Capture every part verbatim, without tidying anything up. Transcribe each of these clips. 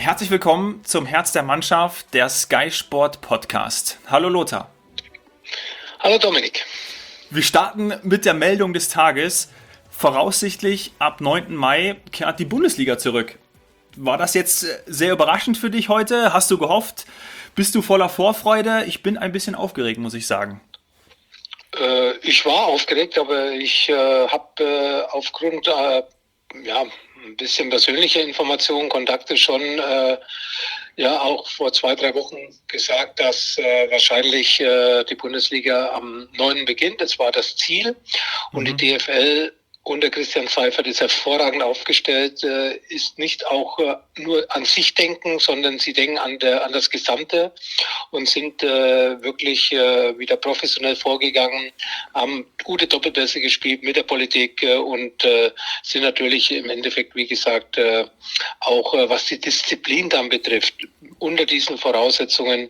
Herzlich willkommen zum Herz der Mannschaft, der Sky Sport Podcast. Hallo Lothar. Hallo Dominik. Wir starten mit der Meldung des Tages. Voraussichtlich ab neunten Mai kehrt die Bundesliga zurück. War das jetzt sehr überraschend für dich heute? Hast du gehofft? Bist du voller Vorfreude? Ich bin ein bisschen aufgeregt, muss ich sagen. Äh, ich war aufgeregt, aber ich äh, habe äh, aufgrund äh, ja, ein bisschen persönlicher Informationen, Kontakte schon äh, ja auch vor zwei, drei Wochen gesagt, dass äh, wahrscheinlich äh, die Bundesliga am neunten beginnt. Das war das Ziel. Und mhm. die D F L unter Christian Seifert ist hervorragend aufgestellt, äh, ist nicht auch äh, nur an sich denken, sondern sie denken an der an das Gesamte und sind äh, wirklich äh, wieder professionell vorgegangen, haben gute Doppelpässe gespielt mit der Politik äh, und äh, sind natürlich im Endeffekt, wie gesagt, äh, auch äh, was die Disziplin dann betrifft, unter diesen Voraussetzungen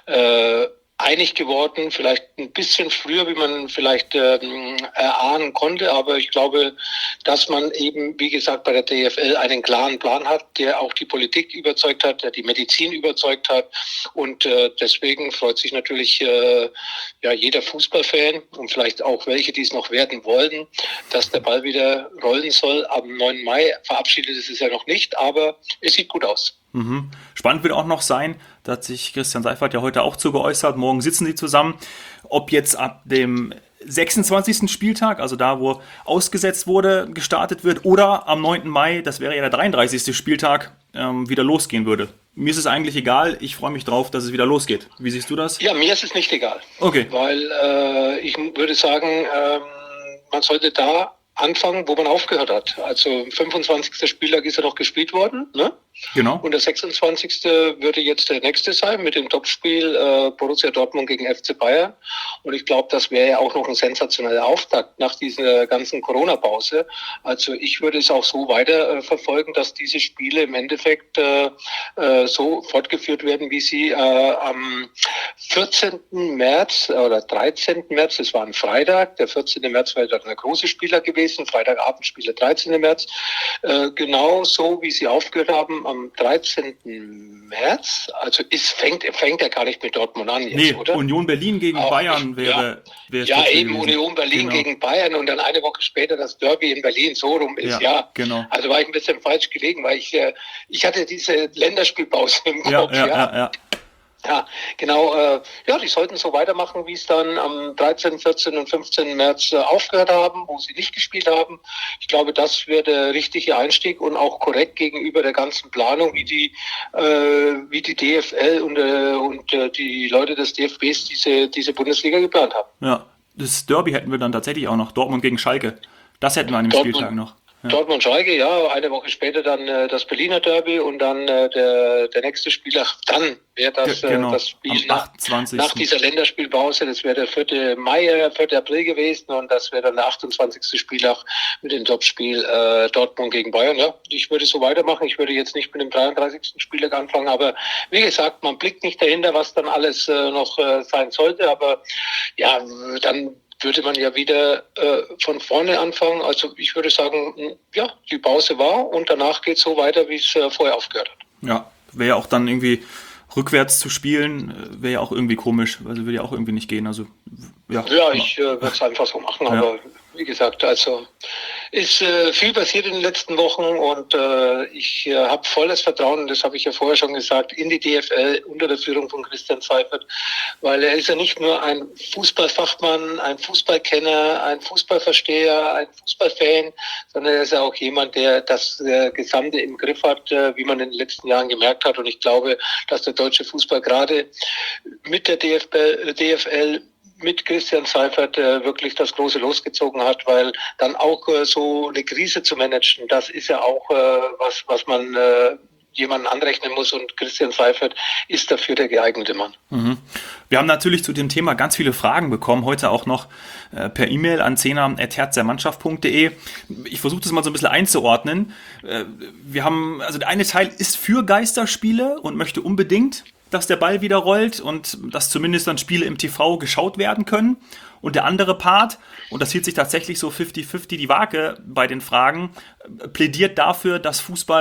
äh, einig geworden, vielleicht ein bisschen früher, wie man vielleicht ähm, erahnen konnte, aber ich glaube, dass man eben, wie gesagt, bei der D F L einen klaren Plan hat, der auch die Politik überzeugt hat, der die Medizin überzeugt hat und äh, deswegen freut sich natürlich äh, ja jeder Fußballfan und vielleicht auch welche, die es noch werden wollen, dass der Ball wieder rollen soll. Am neunten Mai verabschiedet ist es ja noch nicht, aber es sieht gut aus. Mhm. Spannend wird auch noch sein, da hat sich Christian Seifert ja heute auch zu geäußert, morgen sitzen sie zusammen, ob jetzt ab dem sechsundzwanzigsten Spieltag, also da, wo ausgesetzt wurde, gestartet wird, oder am neunten Mai, das wäre ja der dreiunddreißigste Spieltag, ähm, wieder losgehen würde. Mir ist es eigentlich egal, ich freue mich drauf, dass es wieder losgeht. Wie siehst du das? Ja, mir ist es nicht egal. Okay. Weil äh, ich würde sagen, ähm, man sollte da anfangen, wo man aufgehört hat. Also fünfundzwanzigster Spieltag ist ja noch gespielt worden, ne? Genau. Und der sechsundzwanzigste würde jetzt der nächste sein mit dem Topspiel äh, Borussia Dortmund gegen F C Bayern. Und ich glaube, das wäre ja auch noch ein sensationeller Auftakt nach dieser ganzen Corona-Pause. Also ich würde es auch so weiter äh, verfolgen, dass diese Spiele im Endeffekt äh, äh, so fortgeführt werden, wie sie äh, am vierzehnten März oder dreizehnten März, das war ein Freitag, der vierzehnte März war dann der große Spieler gewesen, Freitagabend Spiele dreizehnten März, äh, genau so, wie sie aufgehört haben, am dreizehnten März, also ist, fängt, fängt ja gar nicht mit Dortmund an jetzt, nee, oder? Union Berlin gegen Auch Bayern nicht, wäre... Ja, wäre ja eben gewesen. Union Berlin Genau. gegen Bayern und dann eine Woche später das Derby in Berlin, so rum ist, ja. Ja, genau. Also war ich ein bisschen falsch gelegen, weil ich, äh, ich hatte diese Länderspielpause im Ja, Kopf, ja, ja. ja, ja. Ja, genau. Äh, ja, die sollten so weitermachen, wie es dann am dreizehnten, vierzehnten und fünfzehnten März äh, aufgehört haben, wo sie nicht gespielt haben. Ich glaube, das wäre der richtige Einstieg und auch korrekt gegenüber der ganzen Planung, wie die äh, wie die D F L und, äh, und äh, die Leute des D F Bs diese diese Bundesliga geplant haben. Ja, das Derby hätten wir dann tatsächlich auch noch, Dortmund gegen Schalke. Das hätten wir an dem Dortmund. Spieltag noch. Ja. Dortmund-Schalke, ja, eine Woche später dann äh, das Berliner Derby und dann äh, der der nächste Spieler, dann wäre das, Ge- genau, äh, das Spiel am nach, achtundzwanzigsten nach dieser Länderspielpause, das wäre der vierte Mai, äh, vierte April gewesen und das wäre dann der achtundzwanzigste Spieltag mit dem Topspiel äh, Dortmund gegen Bayern. Ja, ich würde so weitermachen, ich würde jetzt nicht mit dem dreiunddreißigsten Spieltag anfangen, aber wie gesagt, man blickt nicht dahinter, was dann alles äh, noch äh, sein sollte, aber ja, dann würde man ja wieder äh, von vorne anfangen. Also ich würde sagen, ja, die Pause war und danach geht es so weiter, wie es äh, vorher aufgehört hat. Ja, wäre ja auch dann irgendwie rückwärts zu spielen, wäre ja auch irgendwie komisch, also würde ja auch irgendwie nicht gehen. Also ja, ja ich äh, würde es einfach so machen, ja. aber wie gesagt, also ist äh, viel passiert in den letzten Wochen und äh, ich äh, habe volles Vertrauen, das habe ich ja vorher schon gesagt, in die D F L unter der Führung von Christian Seifert, weil er ist ja nicht nur ein Fußballfachmann, ein Fußballkenner, ein Fußballversteher, ein Fußballfan, sondern er ist ja auch jemand, der das äh, Gesamte im Griff hat, äh, wie man in den letzten Jahren gemerkt hat und ich glaube, dass der deutsche Fußball gerade mit der D F L, D F L mit Christian Seifert äh, wirklich das große losgezogen hat, weil dann auch äh, so eine Krise zu managen, das ist ja auch äh, was, was man äh, jemanden anrechnen muss und Christian Seifert ist dafür der geeignete Mann. Mhm. Wir haben natürlich zu dem Thema ganz viele Fragen bekommen, heute auch noch äh, per E-Mail an zehner at herz der mannschaft punkt de. Ich versuche das mal so ein bisschen einzuordnen. Äh, wir haben, also der eine Teil ist für Geisterspiele und möchte unbedingt, dass der Ball wieder rollt und dass zumindest dann Spiele im T V geschaut werden können. Und der andere Part, und das hielt sich tatsächlich so fünfzig fünfzig die Waage bei den Fragen, plädiert dafür, dass Fußball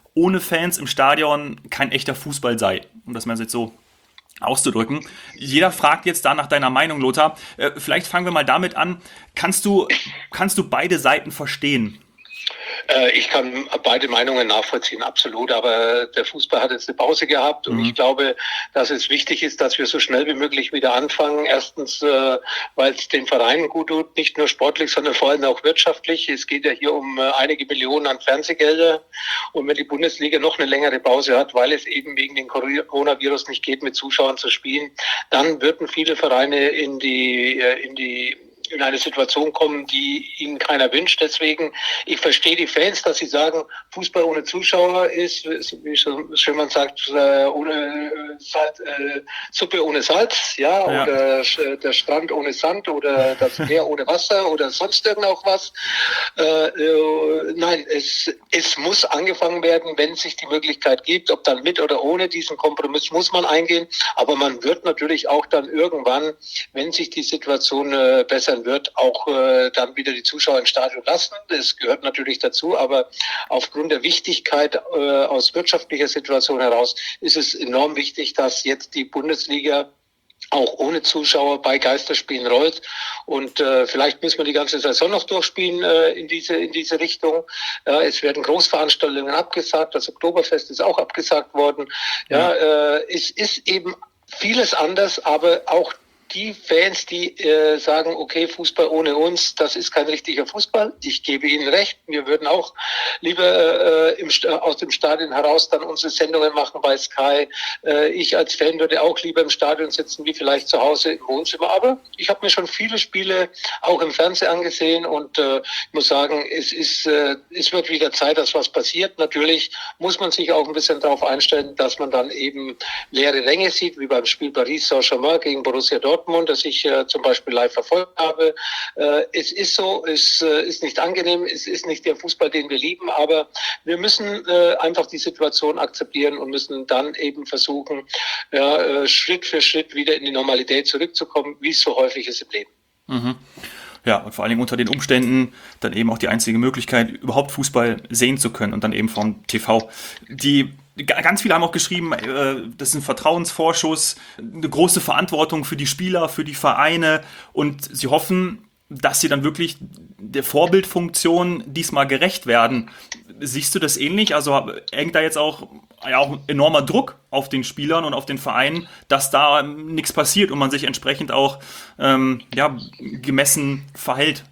ohne Fans im Stadion kein echter Fußball sei, um das mal jetzt so auszudrücken. Jeder fragt jetzt da nach deiner Meinung, Lothar. Äh, vielleicht fangen wir mal damit an. Kannst du, kannst du beide Seiten verstehen? Ich kann beide Meinungen nachvollziehen, absolut. Aber der Fußball hat jetzt eine Pause gehabt und mhm. ich glaube, dass es wichtig ist, dass wir so schnell wie möglich wieder anfangen. Erstens, weil es den Vereinen gut tut, nicht nur sportlich, sondern vor allem auch wirtschaftlich. Es geht ja hier um einige Millionen an Fernsehgelder. Und wenn die Bundesliga noch eine längere Pause hat, weil es eben wegen dem Coronavirus nicht geht, mit Zuschauern zu spielen, dann würden viele Vereine in die, in die in eine Situation kommen, die ihnen keiner wünscht. Deswegen, ich verstehe die Fans, dass sie sagen, Fußball ohne Zuschauer ist, wie schön man sagt, ohne Salz, äh, Suppe ohne Salz, ja, ja, oder der Strand ohne Sand oder das Meer ohne Wasser oder sonst irgend auch was. Äh, äh, nein, es, es muss angefangen werden, wenn es sich die Möglichkeit gibt, ob dann mit oder ohne diesen Kompromiss muss man eingehen. Aber man wird natürlich auch dann irgendwann, wenn sich die Situation äh, bessern wird, auch äh, dann wieder die Zuschauer ins Stadion lassen. Das gehört natürlich dazu, aber aufgrund der Wichtigkeit äh, aus wirtschaftlicher Situation heraus ist es enorm wichtig, dass jetzt die Bundesliga auch ohne Zuschauer bei Geisterspielen rollt. Und äh, vielleicht müssen wir die ganze Saison noch durchspielen äh, in diese in diese Richtung. Ja, es werden Großveranstaltungen abgesagt, das Oktoberfest ist auch abgesagt worden. Ja, ja. Äh, es ist eben vieles anders, aber auch die Fans, die äh, sagen, okay, Fußball ohne uns, das ist kein richtiger Fußball. Ich gebe Ihnen recht. Wir würden auch lieber äh, im, aus dem Stadion heraus dann unsere Sendungen machen bei Sky. Äh, ich als Fan würde auch lieber im Stadion sitzen, wie vielleicht zu Hause im Wohnzimmer. Aber ich habe mir schon viele Spiele auch im Fernsehen angesehen und äh, ich muss sagen, es ist, äh, es wird wieder Zeit, dass was passiert. Natürlich muss man sich auch ein bisschen darauf einstellen, dass man dann eben leere Ränge sieht, wie beim Spiel Paris Saint-Germain gegen Borussia Dortmund, das ich äh, zum Beispiel live verfolgt habe. Äh, es ist so, es äh, ist nicht angenehm, es ist nicht der Fußball, den wir lieben, aber wir müssen äh, einfach die Situation akzeptieren und müssen dann eben versuchen, ja, äh, Schritt für Schritt wieder in die Normalität zurückzukommen, wie es so häufig ist im Leben. Mhm. Ja, und vor allen Dingen unter den Umständen dann eben auch die einzige Möglichkeit, überhaupt Fußball sehen zu können und dann eben vom T V. Die Ganz viele haben auch geschrieben, das ist ein Vertrauensvorschuss, eine große Verantwortung für die Spieler, für die Vereine und sie hoffen, dass sie dann wirklich der Vorbildfunktion diesmal gerecht werden. Siehst du das ähnlich? Also hängt da jetzt auch, ja, auch ein enormer Druck auf den Spielern und auf den Vereinen, dass da nichts passiert und man sich entsprechend auch ähm, ja, gemessen verhält?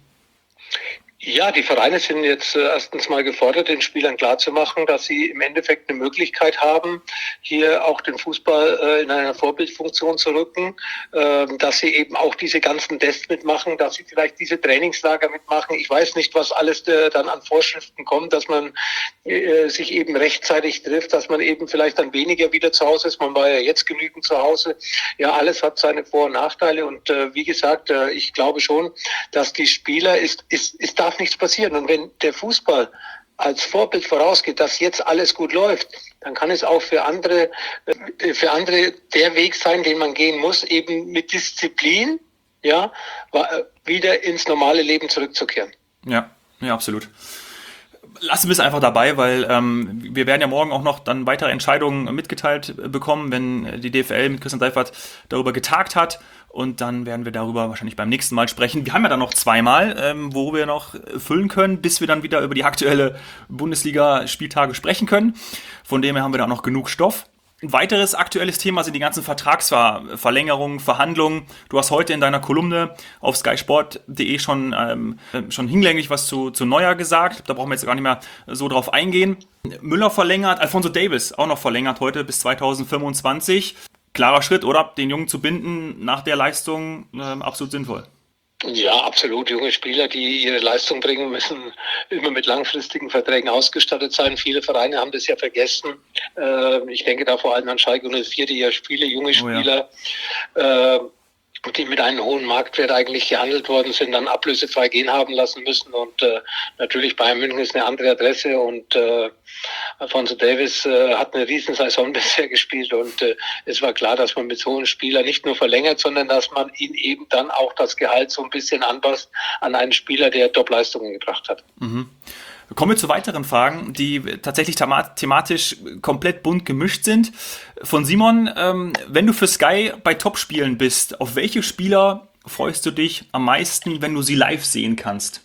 Ja, die Vereine sind jetzt äh, erstens mal gefordert, den Spielern klarzumachen, dass sie im Endeffekt eine Möglichkeit haben, hier auch den Fußball äh, in einer Vorbildfunktion zu rücken, äh, dass sie eben auch diese ganzen Tests mitmachen, dass sie vielleicht diese Trainingslager mitmachen. Ich weiß nicht, was alles äh, dann an Vorschriften kommt, dass man äh, sich eben rechtzeitig trifft, dass man eben vielleicht dann weniger wieder zu Hause ist. Man war ja jetzt genügend zu Hause. Ja, alles hat seine Vor- und Nachteile und äh, wie gesagt, äh, ich glaube schon, dass die Spieler ist, ist, ist da darf nichts passieren. Und wenn der Fußball als Vorbild vorausgeht, dass jetzt alles gut läuft, dann kann es auch für andere, für andere der Weg sein, den man gehen muss, eben mit Disziplin, ja, wieder ins normale Leben zurückzukehren. Ja, ja, absolut. Lassen wir es einfach dabei, weil ähm, wir werden ja morgen auch noch dann weitere Entscheidungen mitgeteilt bekommen, wenn die D F L mit Christian Seifert darüber getagt hat. Und dann werden wir darüber wahrscheinlich beim nächsten Mal sprechen. Wir haben ja dann noch zweimal, ähm, wo wir noch füllen können, bis wir dann wieder über die aktuelle Bundesliga-Spieltage sprechen können. Von dem her haben wir da auch noch genug Stoff. Ein weiteres aktuelles Thema sind die ganzen Vertragsverlängerungen, Verhandlungen. Du hast heute in deiner Kolumne auf sky sport punkt de schon, ähm, schon hinlänglich was zu, zu Neuer gesagt. Da brauchen wir jetzt gar nicht mehr so drauf eingehen. Müller verlängert, Alphonso Davies auch noch verlängert heute bis zweitausendfünfundzwanzig. Klarer Schritt, oder? Den Jungen zu binden nach der Leistung, ähm, absolut sinnvoll. Ja, absolut. Junge Spieler, die ihre Leistung bringen, müssen immer mit langfristigen Verträgen ausgestattet sein. Viele Vereine haben das ja vergessen. Äh, ich denke da vor allem an Schalke null vier, die ja viele junge Spieler, oh ja. äh, die mit einem hohen Marktwert eigentlich gehandelt worden sind, dann ablösefrei gehen haben lassen müssen. Und äh, natürlich Bayern München ist eine andere Adresse und äh, Alphonso Davies äh, hat eine riesen Saison bisher gespielt und äh, es war klar, dass man mit so einem Spieler nicht nur verlängert, sondern dass man ihn eben dann auch das Gehalt so ein bisschen anpasst an einen Spieler, der Top-Leistungen gebracht hat. Mhm. Kommen wir zu weiteren Fragen, die tatsächlich thema- thematisch komplett bunt gemischt sind. Von Simon, ähm, wenn du für Sky bei Topspielen bist, auf welche Spieler freust du dich am meisten, wenn du sie live sehen kannst?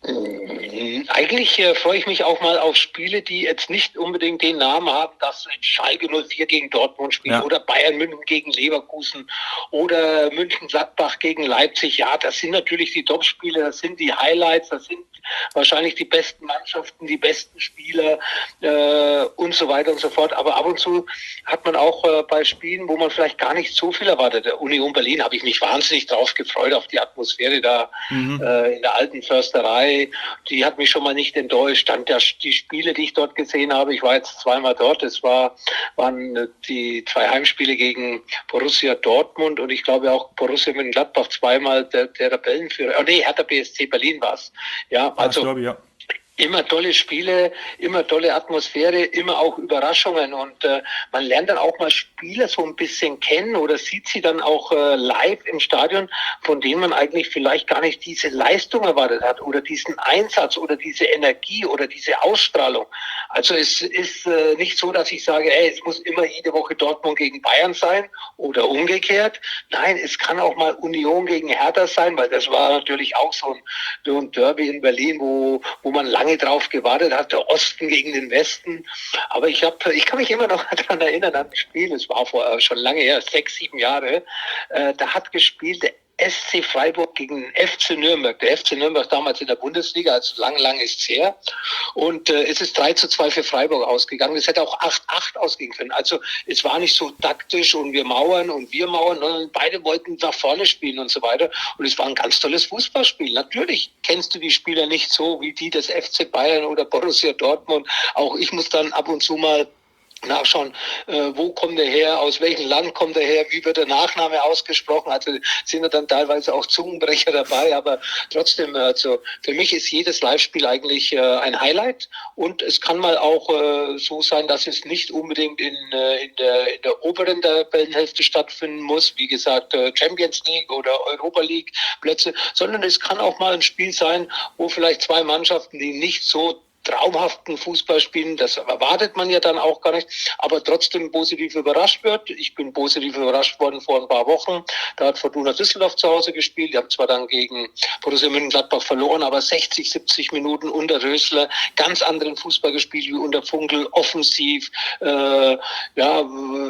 Eigentlich äh, freue ich mich auch mal auf Spiele, die jetzt nicht unbedingt den Namen haben, dass Schalke null vier gegen Dortmund spielt ja. oder Bayern München gegen Leverkusen oder München Gladbach gegen Leipzig. Ja, das sind natürlich die Top-Spiele, das sind die Highlights, das sind wahrscheinlich die besten Mannschaften, die besten Spieler äh, und so weiter und so fort. Aber ab und zu hat man auch äh, bei Spielen, wo man vielleicht gar nicht so viel erwartet. Der Union Berlin habe ich mich wahnsinnig drauf gefreut, auf die Atmosphäre da mhm. äh, in der alten Försterei. Die hat mich schon mal nicht enttäuscht. Dann der, die Spiele, die ich dort gesehen habe, ich war jetzt zweimal dort, es war, waren die zwei Heimspiele gegen Borussia Dortmund und ich glaube auch Borussia Mönchengladbach zweimal der, der Tabellenführer. Oh nee, Hertha B S C Berlin war es. Ja, also. Ja, ich glaube, ja. Immer tolle Spiele, immer tolle Atmosphäre, immer auch Überraschungen und äh, man lernt dann auch mal Spieler so ein bisschen kennen oder sieht sie dann auch äh, live im Stadion, von denen man eigentlich vielleicht gar nicht diese Leistung erwartet hat oder diesen Einsatz oder diese Energie oder diese Ausstrahlung. Also es ist äh, nicht so, dass ich sage, ey, es muss immer jede Woche Dortmund gegen Bayern sein oder umgekehrt. Nein, es kann auch mal Union gegen Hertha sein, weil das war natürlich auch so ein, so ein Derby in Berlin, wo, wo man lange drauf gewartet hat, der Osten gegen den Westen. Aber ich habe, ich kann mich immer noch daran erinnern an das Spiel, es war vor schon lange her, sechs, sieben Jahre, äh, da hat gespielt der S C Freiburg gegen den F C Nürnberg. Der F C Nürnberg damals in der Bundesliga, also lang, lang ist es her. Und äh, es ist drei zu zwei für Freiburg ausgegangen. Es hätte auch acht acht ausgehen können. Also es war nicht so taktisch und wir mauern und wir mauern, sondern beide wollten nach vorne spielen und so weiter. Und es war ein ganz tolles Fußballspiel. Natürlich kennst du die Spieler nicht so wie die des F C Bayern oder Borussia Dortmund. Auch ich muss dann ab und zu mal nachschauen, äh, wo kommt er her, aus welchem Land kommt er her, wie wird der Nachname ausgesprochen, also sind da dann teilweise auch Zungenbrecher dabei, aber trotzdem, also für mich ist jedes Live-Spiel eigentlich äh, ein Highlight und es kann mal auch äh, so sein, dass es nicht unbedingt in, äh, in, der, in der oberen Tabellenhälfte stattfinden muss, wie gesagt äh, Champions League oder Europa League Plätze, sondern es kann auch mal ein Spiel sein, wo vielleicht zwei Mannschaften, die nicht so traumhaften Fußball spielen, das erwartet man ja dann auch gar nicht, aber trotzdem positiv überrascht wird. Ich bin positiv überrascht worden vor ein paar Wochen. Da hat Fortuna Düsseldorf zu Hause gespielt. Die haben zwar dann gegen Borussia Mönchengladbach verloren, aber sechzig, siebzig Minuten unter Rösler ganz anderen Fußball gespielt wie unter Funkel, offensiv, äh, ja,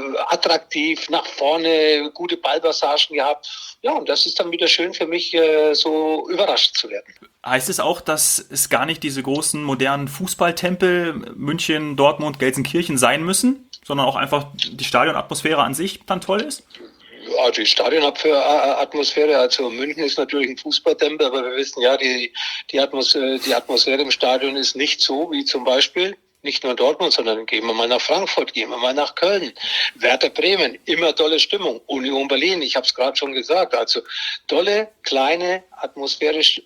attraktiv, nach vorne, gute Ballpassagen gehabt. Ja, und das ist dann wieder schön für mich, äh, so überrascht zu werden. Heißt es auch, dass es gar nicht diese großen modernen Fußballtempel München, Dortmund, Gelsenkirchen sein müssen, sondern auch einfach die Stadionatmosphäre an sich dann toll ist? Ja, die Stadionatmosphäre, also München ist natürlich ein Fußballtempel, aber wir wissen ja, die, die, Atmosphäre, die Atmosphäre im Stadion ist nicht so wie zum Beispiel nicht nur Dortmund, sondern gehen wir mal nach Frankfurt, gehen wir mal nach Köln, Werder Bremen, immer tolle Stimmung, Union Berlin, ich habe es gerade schon gesagt, also tolle, kleine, atmosphärisch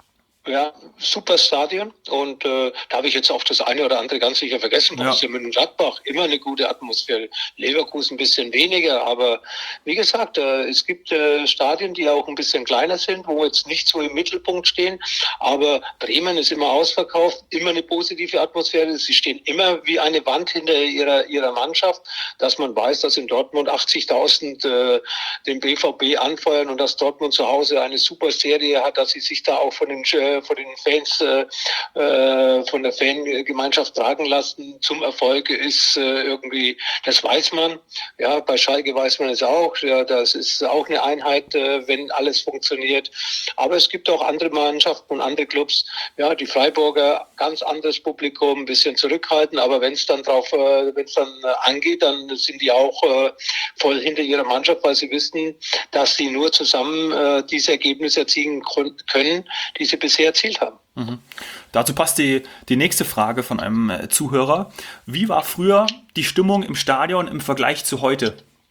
ja, super Stadion und äh, da habe ich jetzt auch das eine oder andere ganz sicher vergessen. Borussia ja. Mönchengladbach, immer eine gute Atmosphäre. Leverkusen ein bisschen weniger, aber wie gesagt, äh, es gibt äh, Stadien, die auch ein bisschen kleiner sind, wo jetzt nicht so im Mittelpunkt stehen, aber Bremen ist immer ausverkauft, immer eine positive Atmosphäre. Sie stehen immer wie eine Wand hinter ihrer ihrer Mannschaft, dass man weiß, dass in Dortmund achtzigtausend äh, den B V B anfeuern und dass Dortmund zu Hause eine super Serie hat, dass sie sich da auch von den äh, von den Fans, äh, von der Fangemeinschaft tragen lassen zum Erfolg ist äh, irgendwie, das weiß man. Ja, bei Schalke weiß man es auch. Ja, das ist auch eine Einheit, äh, wenn alles funktioniert. Aber es gibt auch andere Mannschaften und andere Clubs. Ja, die Freiburger, ganz anderes Publikum, ein bisschen zurückhaltend. Aber wenn es dann drauf, äh, wenn es dann äh, angeht, dann sind die auch äh, voll hinter ihrer Mannschaft, weil sie wissen, dass sie nur zusammen äh, diese Ergebnisse erzielen können, die sie bisher erzielt haben. Mhm. Dazu passt die, die nächste Frage von einem äh, Zuhörer. Wie war früher die Stimmung im Stadion im Vergleich zu heute?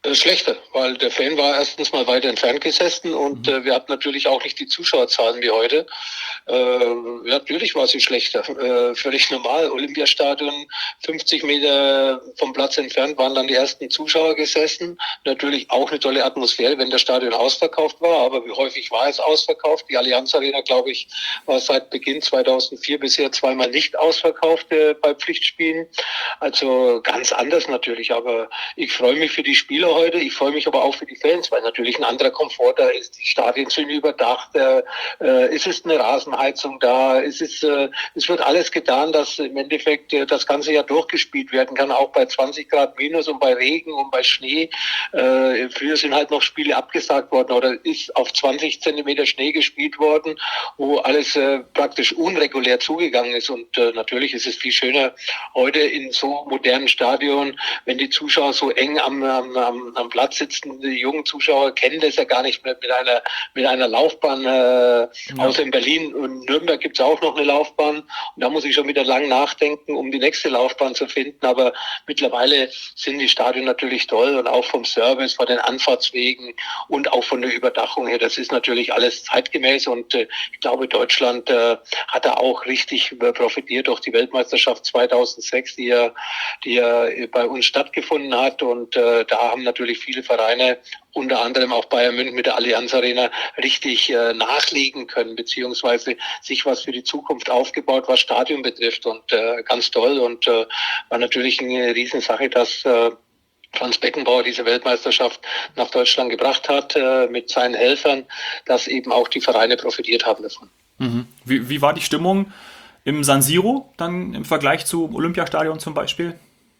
Äh, schlechter, weil der Fan war erstens mal weiter entfernt gesessen und Mhm. äh, wir hatten natürlich auch nicht die Zuschauerzahlen wie heute. Äh, ja, natürlich war sie schlechter, äh, völlig normal. Olympiastadion, fünfzig Meter vom Platz entfernt waren dann die ersten Zuschauer gesessen. Natürlich auch eine tolle Atmosphäre, wenn das Stadion ausverkauft war, aber wie häufig war es ausverkauft? Die Allianz Arena, glaube ich, war seit Beginn zweitausendvier bisher zweimal nicht ausverkauft äh, bei Pflichtspielen. Also ganz anders natürlich, aber ich freue mich für die Spieler heute, ich freue mich aber auch für die Fans, weil natürlich ein anderer Komfort da ist. Die Stadien sind überdacht, äh, äh, es ist eine Rasenheizung da, es ist, äh, es wird alles getan, dass im Endeffekt äh, das ganze Jahr durchgespielt werden kann, auch bei zwanzig Grad minus und bei Regen und bei Schnee. Äh, früher sind halt noch Spiele abgesagt worden oder ist auf zwanzig Zentimeter Schnee gespielt worden, wo alles äh, praktisch unregulär zugegangen ist und äh, natürlich ist es viel schöner heute in so modernen Stadion, wenn die Zuschauer so eng am, am, am Platz sitzen. Die jungen Zuschauer kennen das ja gar nicht mehr mit einer, mit einer Laufbahn. Äh, Ja. außer in Berlin und Nürnberg gibt es auch noch eine Laufbahn. Und da muss ich schon wieder lang nachdenken, um die nächste Laufbahn zu finden. Aber mittlerweile sind die Stadien natürlich toll und auch vom Service, von den Anfahrtswegen und auch von der Überdachung her. Das ist natürlich alles zeitgemäß und äh, ich glaube, Deutschland äh, hat da auch richtig äh, profitiert durch die Weltmeisterschaft zweitausendsechs, die ja, die ja bei uns stattgefunden hat. Und äh, da haben natürlich viele Vereine, unter anderem auch Bayern München mit der Allianz Arena, richtig äh, nachlegen können, beziehungsweise sich was für die Zukunft aufgebaut, was Stadion betrifft. Und äh, ganz toll und äh, war natürlich eine Riesensache, dass äh, Franz Beckenbauer diese Weltmeisterschaft nach Deutschland gebracht hat äh, mit seinen Helfern, dass eben auch die Vereine profitiert haben davon. Mhm. Wie, wie war die Stimmung im San Siro dann im Vergleich zum Olympiastadion zum Beispiel?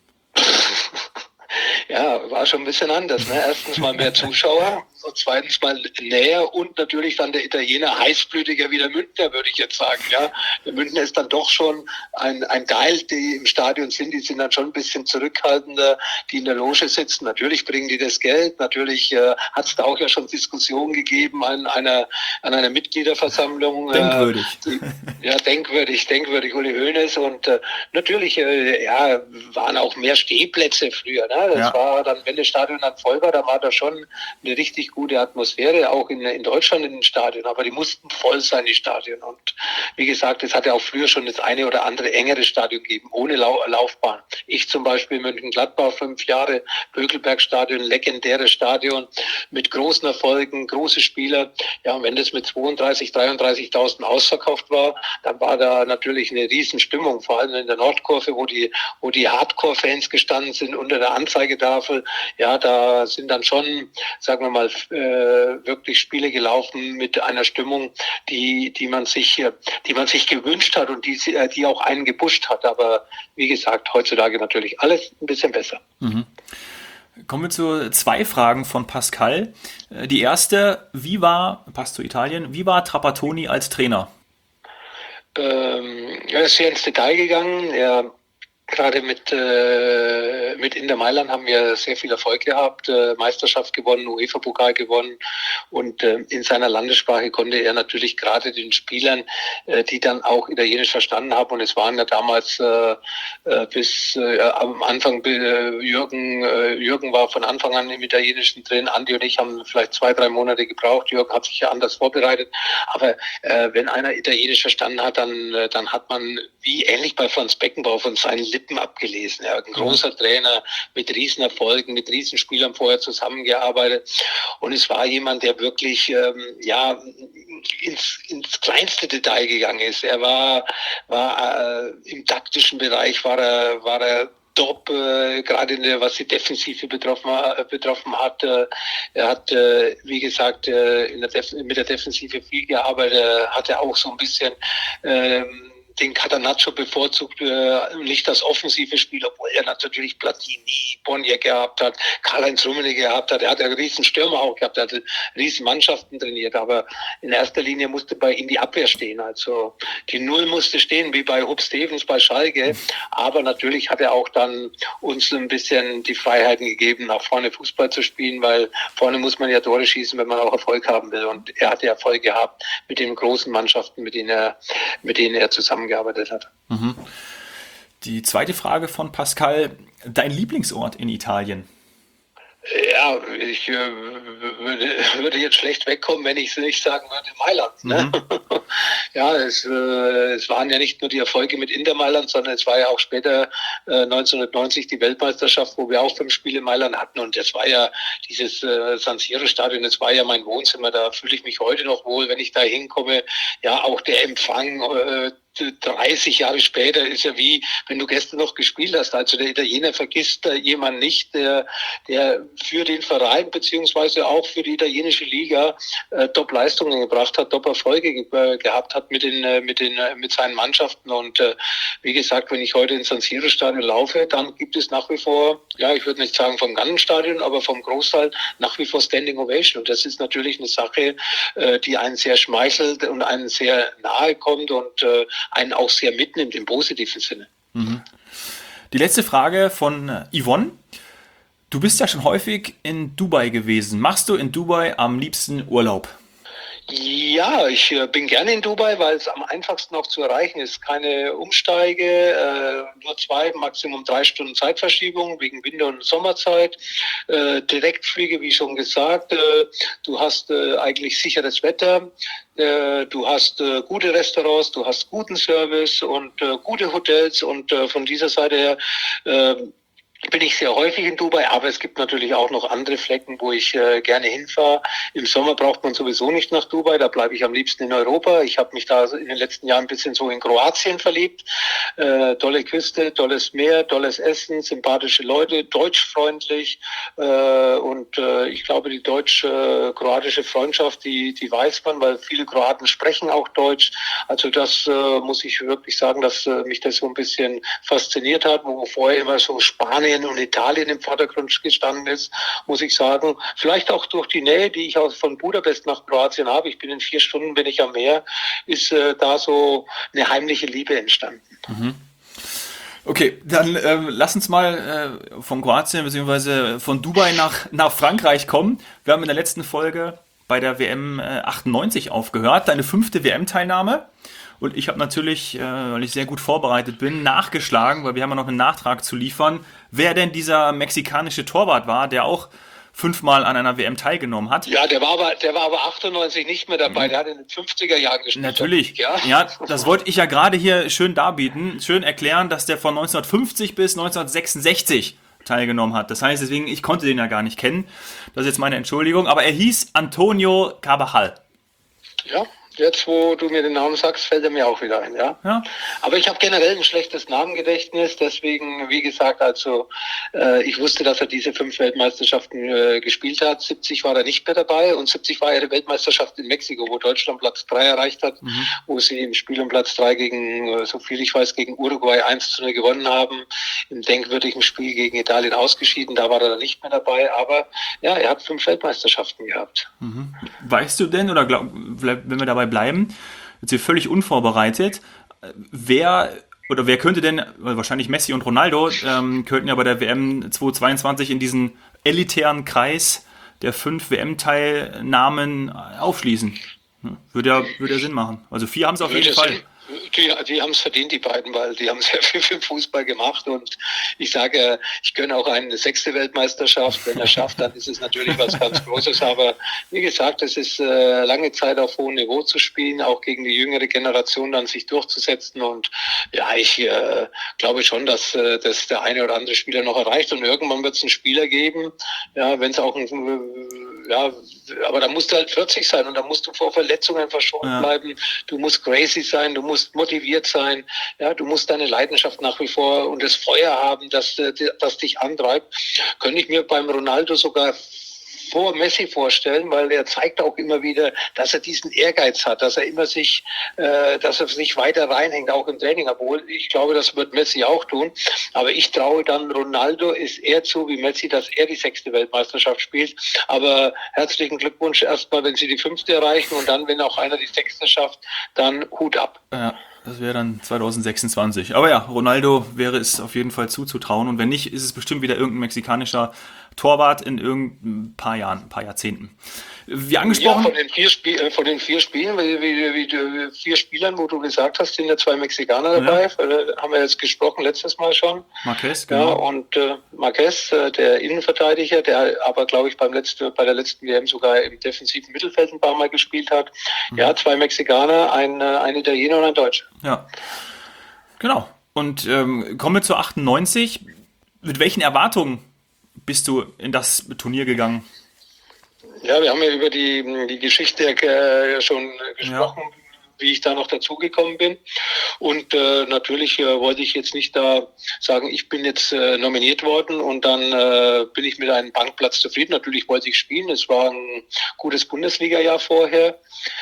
Ja, war schon ein bisschen anders. Ne? Erstens mal mehr Zuschauer und zweitens mal näher und natürlich dann der Italiener heißblütiger wie der Münchner, würde ich jetzt sagen. Ja, der Münchner ist dann doch schon ein, ein Geil, die im Stadion sind, die sind dann schon ein bisschen zurückhaltender, die in der Loge sitzen. Natürlich bringen die das Geld, natürlich äh, hat es da auch ja schon Diskussionen gegeben an einer, an einer Mitgliederversammlung. Äh, Denkwürdig. die, ja, denkwürdig, denkwürdig, Uli Hoeneß und äh, natürlich äh, ja, waren auch mehr Stehplätze früher. Ne? Das Ja. war dann, wenn das Stadion dann voll war, da war da schon eine richtig gute Atmosphäre, auch in, in Deutschland in den Stadien, aber die mussten voll sein, die Stadien. Und wie gesagt, es hatte auch früher schon das eine oder andere engere Stadion gegeben, ohne Lau Laufbahn. Ich zum Beispiel Mönchengladbach, fünf Jahre, Bökelbergstadion, legendäres Stadion mit großen Erfolgen, große Spieler. Ja, und wenn das mit zweiunddreißig, dreiunddreißigtausend ausverkauft war, dann war da natürlich eine Riesenstimmung, vor allem in der Nordkurve, wo die, wo die Hardcore-Fans gestanden sind unter der Anzeigetafel. Ja, da sind dann schon, sagen wir mal, äh, wirklich Spiele gelaufen mit einer Stimmung, die, die man sich, die man sich gewünscht hat und die, die auch einen gepusht hat. Aber wie gesagt, heutzutage natürlich alles ein bisschen besser. Mhm. Kommen wir zu zwei Fragen von Pascal. Die erste, wie war, passt zu Italien, wie war Trapattoni als Trainer? Ähm, er ist sehr ins Detail gegangen. Er Gerade mit, äh, mit Inter Mailand haben wir sehr viel Erfolg gehabt, äh, Meisterschaft gewonnen, UEFA-Pokal gewonnen und äh, in seiner Landessprache konnte er natürlich gerade den Spielern, äh, die dann auch Italienisch verstanden haben und es waren ja damals äh, äh, bis äh, am Anfang äh, Jürgen, äh, Jürgen war von Anfang an im Italienischen drin, Andi und ich haben vielleicht zwei, drei Monate gebraucht, Jürgen hat sich ja anders vorbereitet, aber äh, wenn einer Italienisch verstanden hat, dann, äh, dann hat man wie ähnlich bei Franz Beckenbauer von seinen Lippen abgelesen. Er hat ein großer mhm. Trainer mit Riesenerfolgen, mit Riesenspielern vorher zusammengearbeitet. Und es war jemand, der wirklich ähm, ja ins, ins kleinste Detail gegangen ist. Er war, war äh, im taktischen Bereich war er, war er top, äh, gerade in der, was die Defensive betroffen, äh, betroffen hat. Äh, er hat, äh, wie gesagt, äh, in der Def mit der Defensive viel gearbeitet. Er hatte auch so ein bisschen ähm, den Catanaccio bevorzugt, äh, nicht das offensive Spiel, obwohl er natürlich Platini, Bonnier gehabt hat, Karl-Heinz Rummenigge gehabt hat. Er hat ja riesen Stürmer auch gehabt, er hat riesen Mannschaften trainiert, aber in erster Linie musste bei ihm die Abwehr stehen. Also die Null musste stehen, wie bei Hub Stevens bei Schalke, aber natürlich hat er auch dann uns ein bisschen die Freiheiten gegeben, nach vorne Fußball zu spielen, weil vorne muss man ja Tore schießen, wenn man auch Erfolg haben will. Und er hatte Erfolg gehabt mit den großen Mannschaften, mit denen er, mit denen er zusammengearbeitet hat. Mhm. Die zweite Frage von Pascal, dein Lieblingsort in Italien? Ja, ich äh, würde, würde jetzt schlecht wegkommen, wenn ich es nicht sagen würde, Mailand. Ne? Mhm. Ja, es, äh, es waren ja nicht nur die Erfolge mit Inter Mailand, sondern es war ja auch später äh, neunzehnhundertneunzig die Weltmeisterschaft, wo wir auch fünf Spiele in Mailand hatten. Und das war ja dieses äh, San Siro-Stadion, das war ja mein Wohnzimmer. Da fühle ich mich heute noch wohl, wenn ich da hinkomme. Ja, auch der Empfang. Äh, dreißig Jahre später ist ja wie, wenn du gestern noch gespielt hast. Also der Italiener vergisst äh, jemand nicht, der, der für den Verein beziehungsweise auch für die italienische Liga äh, Top-Leistungen gebracht hat, Top-Erfolge ge- gehabt hat mit den, äh, mit den, äh, mit seinen Mannschaften. Und äh, wie gesagt, wenn ich heute ins San Siro-Stadion laufe, dann gibt es nach wie vor, ja, ich würde nicht sagen vom ganzen Stadion, aber vom Großteil nach wie vor Standing Ovation. Und das ist natürlich eine Sache, äh, die einen sehr schmeichelt und einen sehr nahe kommt und äh, einen auch sehr mitnimmt im positiven Sinne. Mhm. Die letzte Frage von Yvonne. Du bist ja schon häufig in Dubai gewesen. Machst du in Dubai am liebsten Urlaub? Ja, ich äh, bin gerne in Dubai, weil es am einfachsten auch zu erreichen ist. Keine Umsteige, äh, nur zwei, Maximum drei Stunden Zeitverschiebung wegen Winter- und Sommerzeit. Äh, Direktflüge, wie schon gesagt. Äh, du hast äh, eigentlich sicheres Wetter. Äh, du hast äh, gute Restaurants, du hast guten Service und äh, gute Hotels. Und äh, von dieser Seite her äh, bin ich sehr häufig in Dubai, aber es gibt natürlich auch noch andere Flecken, wo ich äh, gerne hinfahre. Im Sommer braucht man sowieso nicht nach Dubai, da bleibe ich am liebsten in Europa. Ich habe mich da in den letzten Jahren ein bisschen so in Kroatien verliebt. Äh, tolle Küste, tolles Meer, tolles Essen, sympathische Leute, deutschfreundlich äh, und äh, ich glaube, die deutsch-kroatische Freundschaft, die, die weiß man, weil viele Kroaten sprechen auch Deutsch. Also das äh, muss ich wirklich sagen, dass äh, mich das so ein bisschen fasziniert hat, wo vorher immer so Spanien und Italien im Vordergrund gestanden ist, muss ich sagen. Vielleicht auch durch die Nähe, die ich aus von Budapest nach Kroatien habe. Ich bin in vier Stunden, bin ich am Meer, ist äh, da so eine heimliche Liebe entstanden. Mhm. Okay, dann äh, lass uns mal äh, von Kroatien bzw. von Dubai nach, nach Frankreich kommen. Wir haben in der letzten Folge bei der W M äh, achtundneunzig aufgehört, deine fünfte W M-Teilnahme. Und ich habe natürlich, äh, weil ich sehr gut vorbereitet bin, nachgeschlagen, weil wir haben ja noch einen Nachtrag zu liefern, wer denn dieser mexikanische Torwart war, der auch fünfmal an einer W M teilgenommen hat. Ja, der war aber, der war aber achtundneunzig nicht mehr dabei, der hat in den fünfziger Jahren gespielt. Natürlich, ja. ja, das wollte ich ja gerade hier schön darbieten, schön erklären, dass der von neunzehnhundertfünfzig bis neunzehnhundertsechsundsechzig teilgenommen hat. Das heißt, deswegen, ich konnte den ja gar nicht kennen. Das ist jetzt meine Entschuldigung. Aber er hieß Antonio Carvajal. Ja, jetzt, wo du mir den Namen sagst, fällt er mir auch wieder ein, ja. ja. Aber ich habe generell ein schlechtes Namengedächtnis, deswegen, wie gesagt, also äh, ich wusste, dass er diese fünf Weltmeisterschaften äh, gespielt hat. siebzig war er nicht mehr dabei und siebzig war er die Weltmeisterschaft in Mexiko, wo Deutschland Platz drei erreicht hat, mhm. wo sie im Spiel um Platz drei gegen, äh, so viel ich weiß, gegen Uruguay eins zu null gewonnen haben. Im denkwürdigen Spiel gegen Italien ausgeschieden, da war er dann nicht mehr dabei, aber ja, er hat fünf Weltmeisterschaften gehabt. Mhm. Weißt du denn, oder glaub, wenn wir dabei bleiben, jetzt hier völlig unvorbereitet, wer oder wer könnte denn, wahrscheinlich Messi und Ronaldo, ähm, könnten ja bei der W M zweitausendzweiundzwanzig in diesen elitären Kreis der fünf W M-Teilnahmen aufschließen. Würde ja, würde ja Sinn machen. Also vier haben es auf würde jeden Fall. Sinn. Die, die haben es verdient, die beiden, weil die haben sehr viel für den Fußball gemacht und ich sage, ich gönne auch eine sechste Weltmeisterschaft. Wenn er schafft, dann ist es natürlich was ganz Großes, aber wie gesagt, es ist äh, lange Zeit auf hohem Niveau zu spielen, auch gegen die jüngere Generation dann sich durchzusetzen und ja, ich äh, glaube schon, dass, äh, dass der eine oder andere Spieler noch erreicht und irgendwann wird es einen Spieler geben, ja, wenn es auch ein äh, ja, aber da musst du halt vierzig sein und da musst du vor Verletzungen verschont ja. bleiben. Du musst crazy sein, du musst motiviert sein, ja, du musst deine Leidenschaft nach wie vor und das Feuer haben, das, das dich antreibt. Könnte ich mir beim Ronaldo sogar vor Messi vorstellen, weil er zeigt auch immer wieder, dass er diesen Ehrgeiz hat, dass er immer sich, äh, dass er sich weiter reinhängt, auch im Training. Obwohl ich glaube, das wird Messi auch tun. Aber ich traue dann Ronaldo ist eher zu wie Messi, dass er die sechste Weltmeisterschaft spielt. Aber herzlichen Glückwunsch erstmal, wenn sie die fünfte erreichen und dann, wenn auch einer die sechste schafft, dann Hut ab. Ja. Das wäre dann zwanzig sechsundzwanzig. Aber ja, Ronaldo wäre es auf jeden Fall zuzutrauen. Und wenn nicht, ist es bestimmt wieder irgendein mexikanischer Torwart in irgendein paar Jahren, ein paar Jahrzehnten. Wie angesprochen. Ja, von den vier, Spiel, äh, von den vier Spielen, wie, wie, wie, vier Spielern, wo du gesagt hast, sind ja zwei Mexikaner dabei. Ja. Äh, haben wir jetzt gesprochen letztes Mal schon. Marquez, genau. Ja, und äh, Marquez, äh, der Innenverteidiger, der aber, glaube ich, beim letzten, bei der letzten W M sogar im defensiven Mittelfeld ein paar Mal gespielt hat. Mhm. Ja, zwei Mexikaner, ein, ein Italiener und ein Deutscher. Ja, genau. Und ähm, kommen wir zu achtundneunzig. Mit welchen Erwartungen bist du in das Turnier gegangen? Ja, wir haben ja über die, die Geschichte äh, schon gesprochen, ja. Wie ich da noch dazugekommen bin. Und äh, natürlich äh, wollte ich jetzt nicht da sagen, ich bin jetzt äh, nominiert worden und dann äh, bin ich mit einem Bankplatz zufrieden. Natürlich wollte ich spielen. Es war ein gutes Bundesliga-Jahr vorher.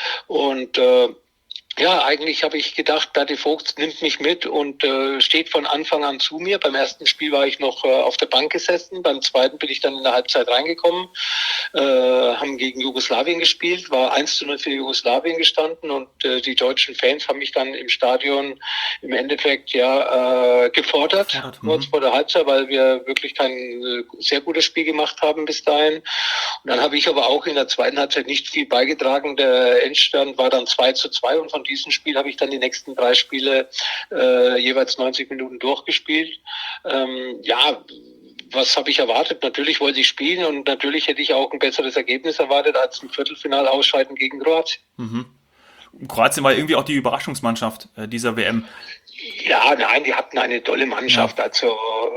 Und äh, ja, eigentlich habe ich gedacht, Berti Vogt nimmt mich mit und äh, steht von Anfang an zu mir. Beim ersten Spiel war ich noch äh, auf der Bank gesessen, beim zweiten bin ich dann in der Halbzeit reingekommen, äh, haben gegen Jugoslawien gespielt, war eins zu null für Jugoslawien gestanden und äh, die deutschen Fans haben mich dann im Stadion im Endeffekt ja äh, gefordert, ja, kurz vor der Halbzeit, weil wir wirklich kein äh, sehr gutes Spiel gemacht haben bis dahin. Und dann habe ich aber auch in der zweiten Halbzeit nicht viel beigetragen. Der Endstand war dann zwei zu zwei und von diesem Spiel habe ich dann die nächsten drei Spiele äh, jeweils neunzig Minuten durchgespielt. Ähm, ja, was habe ich erwartet? Natürlich wollte ich spielen und natürlich hätte ich auch ein besseres Ergebnis erwartet als ein Viertelfinal ausscheiden gegen Kroatien. Mhm. Kroatien war irgendwie auch die Überraschungsmannschaft äh, dieser W M. Ja, nein, die hatten eine tolle Mannschaft. Ja. Also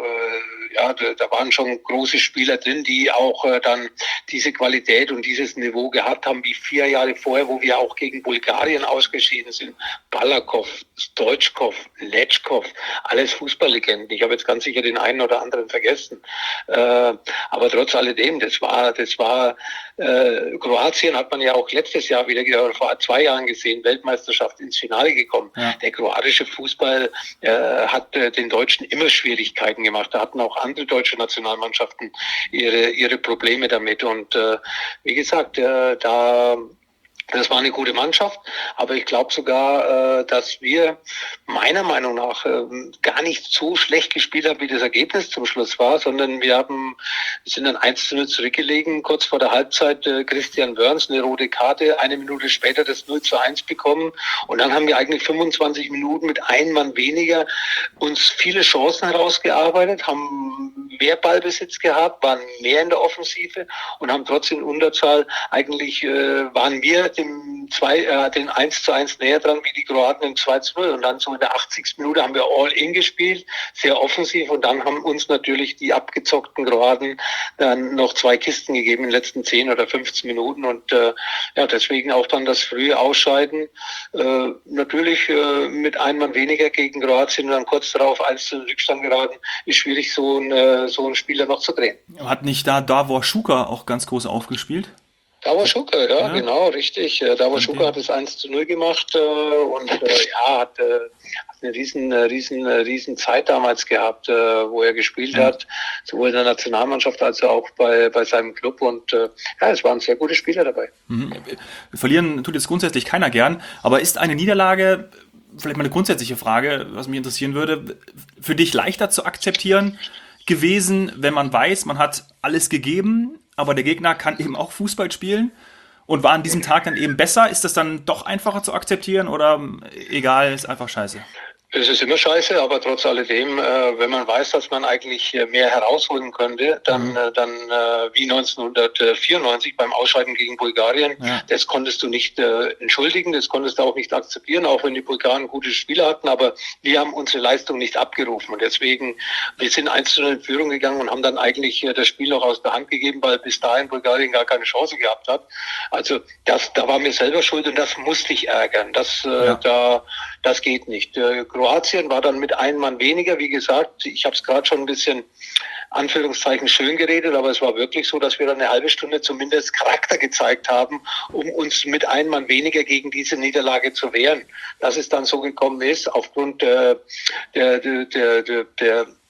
äh, ja, da, da waren schon große Spieler drin, die auch äh, dann diese Qualität und dieses Niveau gehabt haben, wie vier Jahre vorher, wo wir auch gegen Bulgarien ausgeschieden sind. Balakov, Stoichkov, Letschkov, alles Fußballlegenden. Ich habe jetzt ganz sicher den einen oder anderen vergessen. Äh, aber trotz alledem, das war, das war äh, Kroatien hat man ja auch letztes Jahr wieder, oder vor zwei Jahren gesehen, Weltmeisterschaft ins Finale gekommen. Ja. Der kroatische Fußball äh, hat äh, den Deutschen immer Schwierigkeiten gemacht. Da hatten auch andere deutsche Nationalmannschaften ihre ihre Probleme damit. Und äh, wie gesagt, äh, da das war eine gute Mannschaft, aber ich glaube sogar, äh, dass wir meiner Meinung nach äh, gar nicht so schlecht gespielt haben, wie das Ergebnis zum Schluss war, sondern wir haben wir sind dann eins zu null zurückgelegen, kurz vor der Halbzeit äh, Christian Wörns eine rote Karte, eine Minute später das null zu eins bekommen und dann haben wir eigentlich fünfundzwanzig Minuten mit einem Mann weniger uns viele Chancen herausgearbeitet, haben mehr Ballbesitz gehabt, waren mehr in der Offensive und haben trotzdem in Unterzahl eigentlich, äh, waren wir dem zwei, äh, den eins zu eins näher dran wie die Kroaten im zwei zu null. Und dann so in der achtzigsten Minute haben wir All-In gespielt, sehr offensiv. Und dann haben uns natürlich die abgezockten Kroaten dann noch zwei Kisten gegeben in den letzten zehn oder fünfzehn Minuten. Und äh, ja, deswegen auch dann das frühe Ausscheiden. Äh, natürlich äh, mit einem Mann weniger gegen Kroatien und dann kurz darauf eins zu null Rückstand geraten, ist schwierig, so ein, äh, so einen Spieler noch zu drehen. Hat nicht da Davor Schuka auch ganz groß aufgespielt? Davor Schuka, ja, ja, genau, richtig. Davor Schuka hat es eins zu null gemacht äh, und äh, ja, hat, äh, hat eine riesen, riesen, riesen Zeit damals gehabt, äh, wo er gespielt ja. hat, sowohl in der Nationalmannschaft als auch bei, bei seinem Club und äh, ja, es waren sehr gute Spieler dabei. Mhm. Verlieren tut jetzt grundsätzlich keiner gern, aber ist eine Niederlage, vielleicht mal eine grundsätzliche Frage, was mich interessieren würde, für dich leichter zu akzeptieren gewesen, wenn man weiß, man hat alles gegeben, aber der Gegner kann eben auch Fußball spielen und war an diesem Tag dann eben besser? Ist das dann doch einfacher zu akzeptieren oder egal, ist einfach scheiße? Es ist immer scheiße, aber trotz alledem, äh, wenn man weiß, dass man eigentlich mehr herausholen könnte, dann, mhm. äh, dann äh, wie neunzehnhundertvierundneunzig beim Ausscheiden gegen Bulgarien, ja. das konntest du nicht äh, entschuldigen, das konntest du auch nicht akzeptieren, auch wenn die Bulgaren gute Spieler hatten, aber wir haben unsere Leistung nicht abgerufen und deswegen, wir sind eins zu null in Führung gegangen und haben dann eigentlich äh, das Spiel noch aus der Hand gegeben, weil bis dahin Bulgarien gar keine Chance gehabt hat. Also das, da war mir selber schuld und das musste ich ärgern, das, äh, ja. da, das geht nicht. Äh, Kroatien war dann mit einem Mann weniger, wie gesagt, ich habe es gerade schon ein bisschen Anführungszeichen schön geredet, aber es war wirklich so, dass wir dann eine halbe Stunde zumindest Charakter gezeigt haben, um uns mit einem Mann weniger gegen diese Niederlage zu wehren. Dass es dann so gekommen ist, aufgrund der, der, der, der, der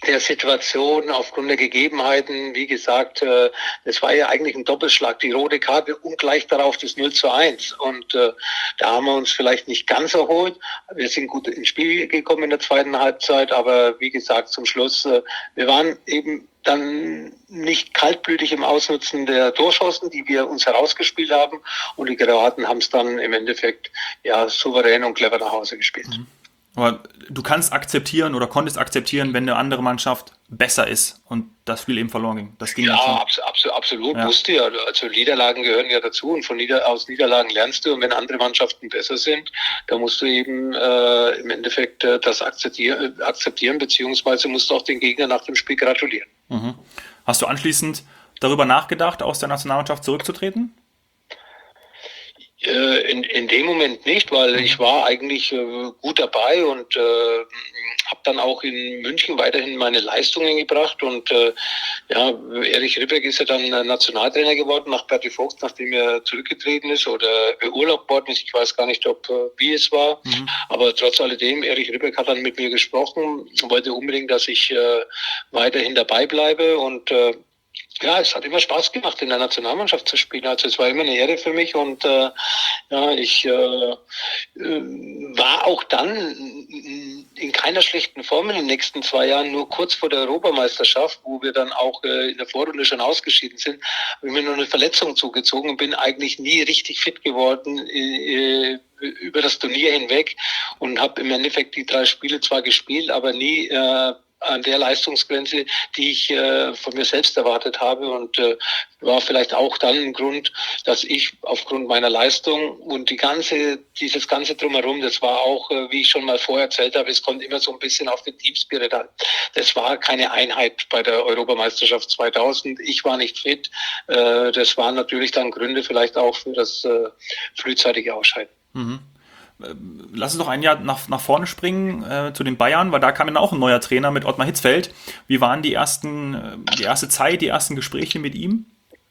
der Situation, aufgrund der Gegebenheiten, wie gesagt, äh, das war ja eigentlich ein Doppelschlag, die rote Karte und gleich darauf das null zu eins. Und äh, da haben wir uns vielleicht nicht ganz erholt. Wir sind gut ins Spiel gekommen in der zweiten Halbzeit, aber wie gesagt, zum Schluss, äh, wir waren eben dann nicht kaltblütig im Ausnutzen der Torchancen, die wir uns herausgespielt haben. Und die Kroaten haben es dann im Endeffekt ja souverän und clever nach Hause gespielt. Mhm. Aber du kannst akzeptieren oder konntest akzeptieren, wenn eine andere Mannschaft besser ist und das Spiel eben verloren ging. Das ging ja, schon. abs- abs- absolut, Ja. musste ja. Also Niederlagen gehören ja dazu und von Nieder aus Niederlagen lernst du. Und wenn andere Mannschaften besser sind, dann musst du eben äh, im Endeffekt äh, das akzeptieren, akzeptieren, beziehungsweise musst du auch den Gegner nach dem Spiel gratulieren. Mhm. Hast du anschließend darüber nachgedacht, aus der Nationalmannschaft zurückzutreten? Äh, In, in dem Moment nicht, weil ich war eigentlich äh, gut dabei und äh, habe dann auch in München weiterhin meine Leistungen gebracht. Und äh, ja, Erich Ribbeck ist ja dann äh, Nationaltrainer geworden nach Berti Vogt, nachdem er zurückgetreten ist oder beurlaubt worden ist. Ich weiß gar nicht, ob äh, wie es war. Mhm. Aber trotz alledem, Erich Ribbeck hat dann mit mir gesprochen, wollte unbedingt, dass ich äh, weiterhin dabei bleibe und äh, ja, es hat immer Spaß gemacht, in der Nationalmannschaft zu spielen. Also es war immer eine Ehre für mich und äh, ja, ich äh, äh, war auch dann in keiner schlechten Form in den nächsten zwei Jahren, nur kurz vor der Europameisterschaft, wo wir dann auch äh, in der Vorrunde schon ausgeschieden sind, habe ich mir nur eine Verletzung zugezogen und bin eigentlich nie richtig fit geworden äh, über das Turnier hinweg und habe im Endeffekt die drei Spiele zwar gespielt, aber nie äh, an der Leistungsgrenze, die ich äh, von mir selbst erwartet habe und äh, war vielleicht auch dann ein Grund, dass ich aufgrund meiner Leistung und die ganze, dieses ganze Drumherum, das war auch, äh, wie ich schon mal vorher erzählt habe, es kommt immer so ein bisschen auf den Teamspirit an. Das war keine Einheit bei der Europameisterschaft zweitausend. Ich war nicht fit. Äh, das waren natürlich dann Gründe vielleicht auch für das äh, frühzeitige Ausscheiden. Mhm. Lass uns doch ein Jahr nach, nach vorne springen äh, zu den Bayern, weil da kam dann auch ein neuer Trainer mit Ottmar Hitzfeld. Wie waren die ersten, die erste Zeit, die ersten Gespräche mit ihm?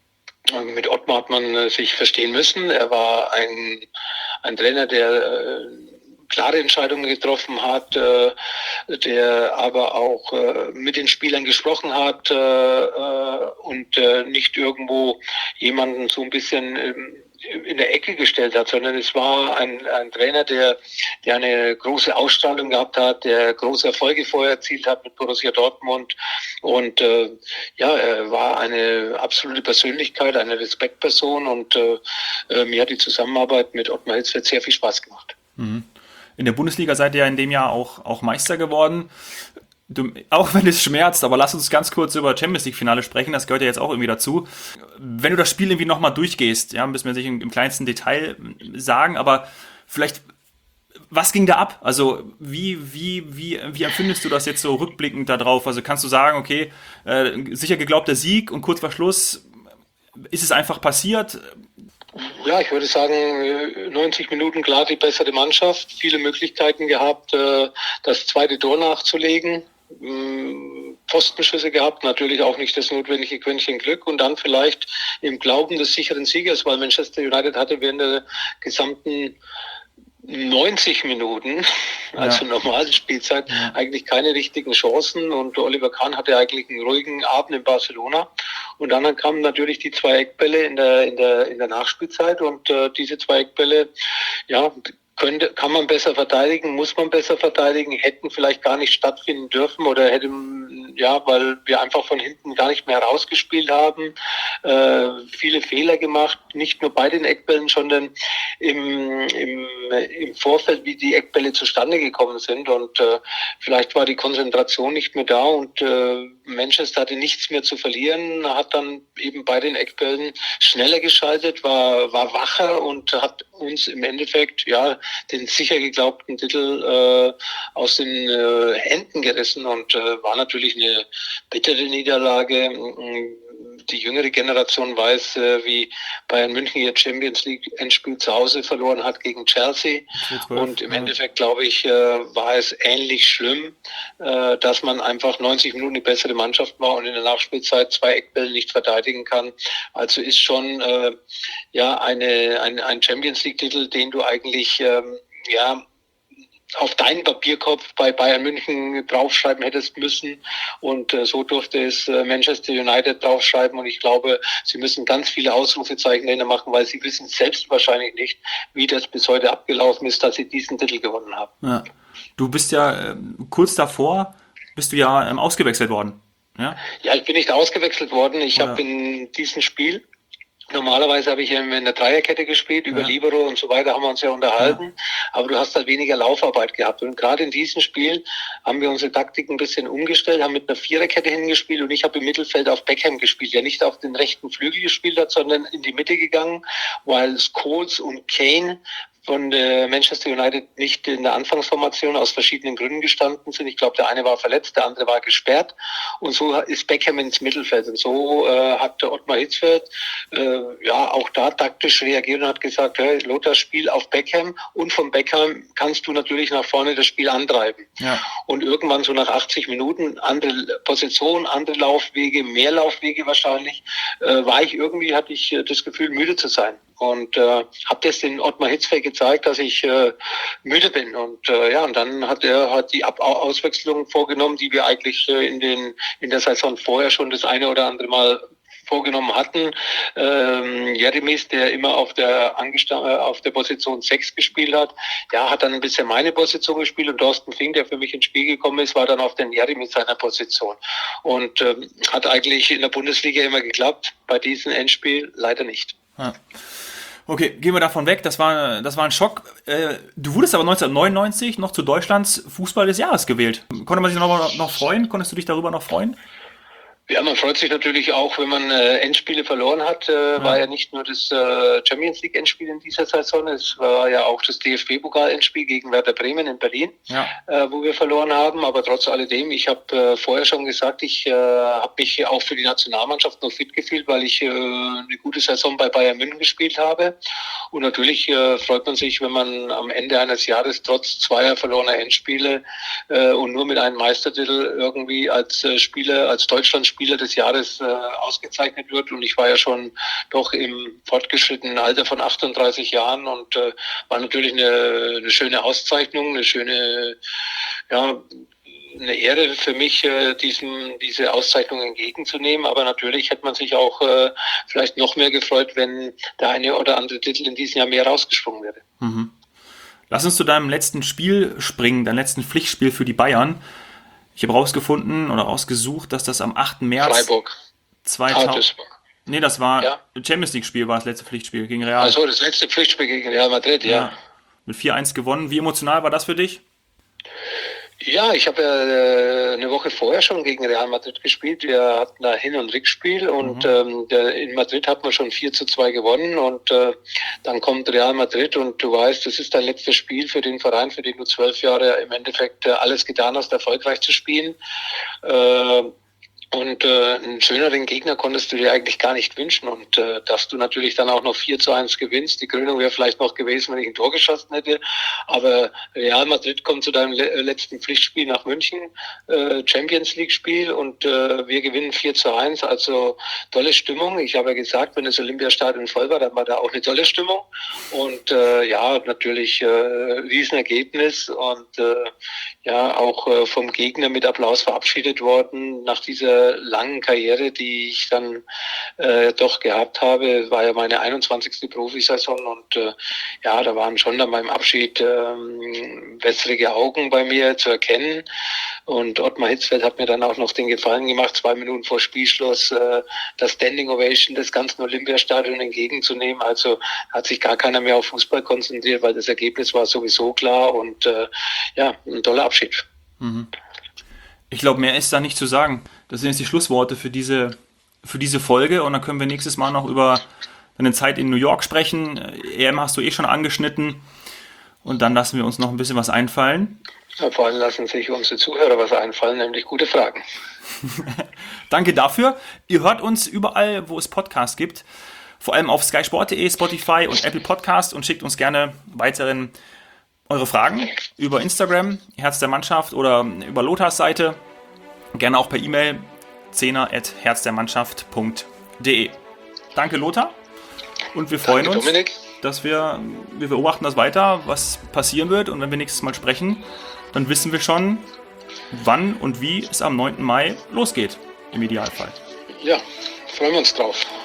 Mit Ottmar hat man äh, sich verstehen müssen. Er war ein, ein Trainer, der äh, klare Entscheidungen getroffen hat, äh, der aber auch äh, mit den Spielern gesprochen hat äh, äh, und äh, nicht irgendwo jemanden so ein bisschen äh, in der Ecke gestellt hat, sondern es war ein, ein Trainer, der, der eine große Ausstrahlung gehabt hat, der große Erfolge vorher erzielt hat mit Borussia Dortmund und äh, ja, er war eine absolute Persönlichkeit, eine Respektperson und äh, mir hat die Zusammenarbeit mit Ottmar Hitzfeld sehr viel Spaß gemacht. Mhm. In der Bundesliga seid ihr ja in dem Jahr auch, auch Meister geworden. Du, auch wenn es schmerzt, aber lass uns ganz kurz über Champions League Finale sprechen, das gehört ja jetzt auch irgendwie dazu. Wenn du das Spiel irgendwie nochmal durchgehst, ja, müssen wir sich im, im kleinsten Detail sagen, aber vielleicht, was ging da ab? Also wie, wie, wie, wie empfindest du das jetzt so rückblickend da drauf? Also kannst du sagen, okay, äh, sicher geglaubter Sieg und kurz vor Schluss ist es einfach passiert? Ja, ich würde sagen, neunzig Minuten klar die bessere Mannschaft, viele Möglichkeiten gehabt, das zweite Tor nachzulegen, Pfostenschüsse gehabt, natürlich auch nicht das notwendige Quäntchen Glück und dann vielleicht im Glauben des sicheren Siegers, weil Manchester United hatte während der gesamten neunzig Minuten, also ja. normale Spielzeit, ja. eigentlich keine richtigen Chancen und Oliver Kahn hatte eigentlich einen ruhigen Abend in Barcelona und dann kamen natürlich die zwei Eckbälle in der in der in der Nachspielzeit und äh, diese zwei Eckbälle, ja, könnte, kann man besser verteidigen, muss man besser verteidigen, hätten vielleicht gar nicht stattfinden dürfen oder hätten, ja, weil wir einfach von hinten gar nicht mehr rausgespielt haben, äh, viele Fehler gemacht, nicht nur bei den Eckbällen, sondern im, im, im Vorfeld, wie die Eckbälle zustande gekommen sind und äh, vielleicht war die Konzentration nicht mehr da und äh, Manchester hatte nichts mehr zu verlieren, hat dann eben bei den Eckbällen schneller geschaltet, war, war wacher und hat uns im Endeffekt, ja, den sicher geglaubten Titel äh, aus den äh, Händen gerissen und äh, war natürlich eine bittere Niederlage. Die jüngere Generation weiß, äh, wie Bayern München ihr Champions League Endspiel zu Hause verloren hat gegen Chelsea. Und im Endeffekt, glaube ich, äh, war es ähnlich schlimm, äh, dass man einfach neunzig Minuten die bessere Mannschaft war und in der Nachspielzeit zwei Eckbälle nicht verteidigen kann. Also ist schon äh, ja eine, ein, ein Champions League Titel, den du eigentlich ähm, ja auf deinen Papierkopf bei Bayern München draufschreiben hättest müssen. Und äh, so durfte es äh, Manchester United draufschreiben. Und ich glaube, sie müssen ganz viele Ausrufezeichen dahinter machen, weil sie wissen selbst wahrscheinlich nicht, wie das bis heute abgelaufen ist, dass sie diesen Titel gewonnen haben. Ja. Du bist ja äh, kurz davor, bist du ja ähm, ausgewechselt worden. Ja? Ja, ich bin nicht ausgewechselt worden. Ich ja. habe in diesem Spiel Normalerweise habe ich ja in der Dreierkette gespielt, über ja. Libero und so weiter haben wir uns ja unterhalten, ja. aber du hast halt weniger Laufarbeit gehabt. Und gerade in diesem Spiel haben wir unsere Taktik ein bisschen umgestellt, haben mit einer Viererkette hingespielt und ich habe im Mittelfeld auf Beckham gespielt, der nicht auf den rechten Flügel gespielt hat, sondern in die Mitte gegangen, weil Scholes und Kane von äh, Manchester United nicht in der Anfangsformation aus verschiedenen Gründen gestanden sind. Ich glaube, der eine war verletzt, der andere war gesperrt. Und so ist Beckham ins Mittelfeld. Und so äh, hat der Ottmar Hitzfeld äh, ja auch da taktisch reagiert und hat gesagt, hey, Lothar, spiel auf Beckham. Und von Beckham kannst du natürlich nach vorne das Spiel antreiben. Ja. Und irgendwann so nach achtzig Minuten, andere Position, andere Laufwege, mehr Laufwege wahrscheinlich, äh, war ich irgendwie, hatte ich äh, das Gefühl, müde zu sein. Und äh, habe das den Ottmar Hitzfeld gezeigt, dass ich äh, müde bin. Und äh, ja, und dann hat er hat die Ab- Auswechslung vorgenommen, die wir eigentlich äh, in den in der Saison vorher schon das eine oder andere Mal vorgenommen hatten. Ähm, Jeremies, der immer auf der Angesta- äh, auf der Position sechs gespielt hat, ja, hat dann ein bisschen meine Position gespielt und Thorsten Fink, der für mich ins Spiel gekommen ist, war dann auf den Jeremies seiner Position. Und ähm, hat eigentlich in der Bundesliga immer geklappt, bei diesem Endspiel leider nicht. Ja. Okay, gehen wir davon weg. Das war, das war ein Schock. Äh, du wurdest aber neunzehnhundertneunundneunzig noch zu Deutschlands Fußball des Jahres gewählt. Konnte man sich noch, noch freuen? Konntest du dich darüber noch freuen? Ja, man freut sich natürlich auch, wenn man äh, Endspiele verloren hat. Äh, ja. War ja nicht nur das äh, Champions League Endspiel in dieser Saison, es war ja auch das D F B-Pokal Endspiel gegen Werder Bremen in Berlin, ja. äh, wo wir verloren haben. Aber trotz alledem, ich habe äh, vorher schon gesagt, ich äh, habe mich auch für die Nationalmannschaft noch fit gefühlt, weil ich äh, eine gute Saison bei Bayern München gespielt habe. Und natürlich äh, freut man sich, wenn man am Ende eines Jahres trotz zweier verlorener Endspiele äh, und nur mit einem Meistertitel irgendwie als äh, Spieler, als Deutschlandspieler Spieler des Jahres äh, ausgezeichnet wird. Und ich war ja schon doch im fortgeschrittenen Alter von achtunddreißig Jahren und äh, war natürlich eine, eine schöne Auszeichnung, eine schöne, ja, eine Ehre für mich, äh, diesem, diese Auszeichnung entgegenzunehmen. Aber natürlich hätte man sich auch äh, vielleicht noch mehr gefreut, wenn der eine oder andere Titel in diesem Jahr mehr rausgesprungen wäre. Mhm. Lass uns zu deinem letzten Spiel springen, deinem letzten Pflichtspiel für die Bayern. Ich habe rausgefunden oder rausgesucht, dass das am achten März Freiburg. zweitausend Nee, das war ja. Champions League Spiel, war das letzte Pflichtspiel gegen Real. Also das letzte Pflichtspiel gegen Real Madrid, ja. ja. Mit vier eins gewonnen. Wie emotional war das für dich? Ja, ich habe ja eine Woche vorher schon gegen Real Madrid gespielt. Wir hatten da Hin- und Rückspiel und mhm. ähm, der, in Madrid hat man schon vier zu zwei gewonnen und äh, dann kommt Real Madrid und du weißt, das ist dein letztes Spiel für den Verein, für den du zwölf Jahre im Endeffekt äh, alles getan hast, erfolgreich zu spielen. Äh, Und äh, einen schöneren Gegner konntest du dir eigentlich gar nicht wünschen. Und äh, dass du natürlich dann auch noch vier zu eins gewinnst. Die Krönung wäre vielleicht noch gewesen, wenn ich ein Tor geschossen hätte. Aber Real Madrid kommt zu deinem le- letzten Pflichtspiel nach München, äh, Champions League Spiel. Und äh, wir gewinnen vier zu eins. Also tolle Stimmung. Ich habe ja gesagt, wenn das Olympiastadion voll war, dann war da auch eine tolle Stimmung. Und äh, ja, natürlich äh, Riesenergebnis. Und äh, ja, auch äh, vom Gegner mit Applaus verabschiedet worden nach dieser langen Karriere, die ich dann äh, doch gehabt habe. War ja meine einundzwanzigste Profisaison und äh, ja, da waren schon an meinem Abschied ähm, wässrige Augen bei mir zu erkennen. Und Ottmar Hitzfeld hat mir dann auch noch den Gefallen gemacht, zwei Minuten vor Spielschluss äh, das Standing Ovation des ganzen Olympiastadions entgegenzunehmen. Also hat sich gar keiner mehr auf Fußball konzentriert, weil das Ergebnis war sowieso klar und äh, ja, ein toller Abschied. Mhm. Ich glaube, mehr ist da nicht zu sagen. Das sind jetzt die Schlussworte für diese, für diese Folge und dann können wir nächstes Mal noch über deine Zeit in New York sprechen. E M hast du eh schon angeschnitten und dann lassen wir uns noch ein bisschen was einfallen. Ja, vor allem lassen sich unsere Zuhörer was einfallen, nämlich gute Fragen. Danke dafür. Ihr hört uns überall, wo es Podcasts gibt, vor allem auf sky sport punkt de, Spotify und Apple Podcast und schickt uns gerne weiteren eure Fragen über Instagram, Herz der Mannschaft oder über Lothars Seite. Gerne auch per E-Mail zehner at herzdermannschaft punkt de. Danke Lothar und wir freuen Danke, uns. Dominik. dass wir, wir beobachten das weiter, was passieren wird. Und wenn wir nächstes Mal sprechen, dann wissen wir schon, wann und wie es am neunten Mai losgeht, im Idealfall. Ja, freuen wir uns drauf.